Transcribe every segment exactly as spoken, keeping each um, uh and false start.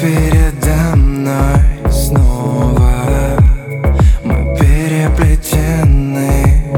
передо мной снова. Мы переплетены.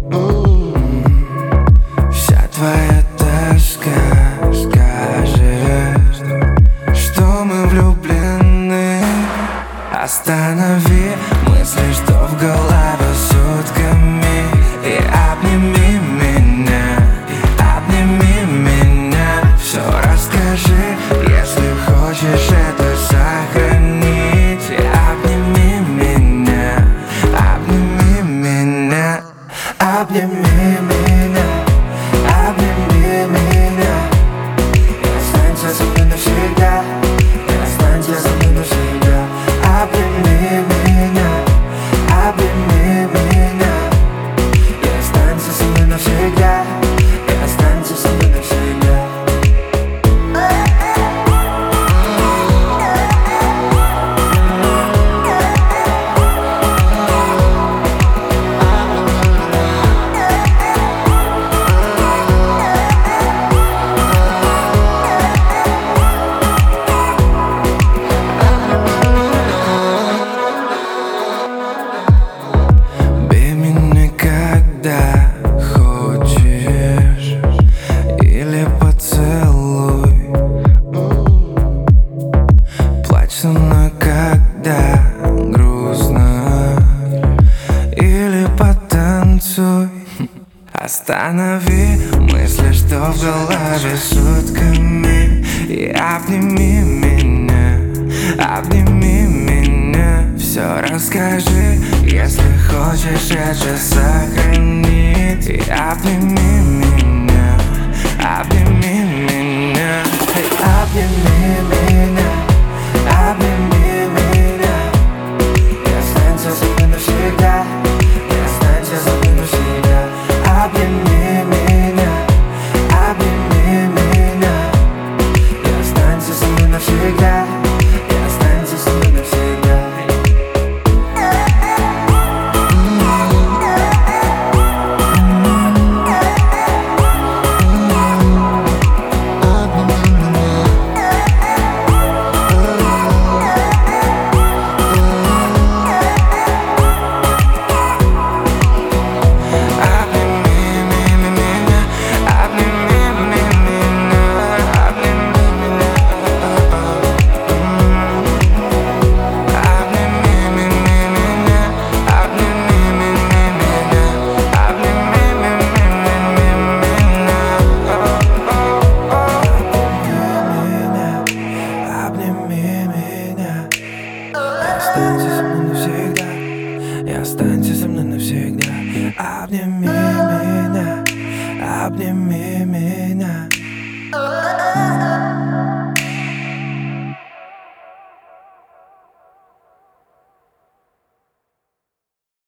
Вся твоя тоска скажет, что мы влюблены. Останови мысли, что в голове сутками, и обними меня, обними меня. Все расскажи, если хочешь это сохранить. И обними меня, обними меня, обними меня, обними меня. И останься со мной навсегда, и останься со мной навсегда. Обними меня, обними меня. И останься со мной навсегда, и останься со мной навсегда. Бей меня, когда хочешь, или поцелуй. Плачь со мной, когда грустно, или потанцуй. Останови мысли, что в голове сутками, и обними меня, обними меня. Все расскажи, если хочешь это сохранить. И обними меня, обними меня. Эй, обними меня, обними меня. И останься со мной навсегда, и останься со мной навсегда. Обними меня, обними меня. И останься со мной навсегда, и останься со мной навсегда. Останься со мной навсегда, и останься со мной навсегда. Обними меня, обними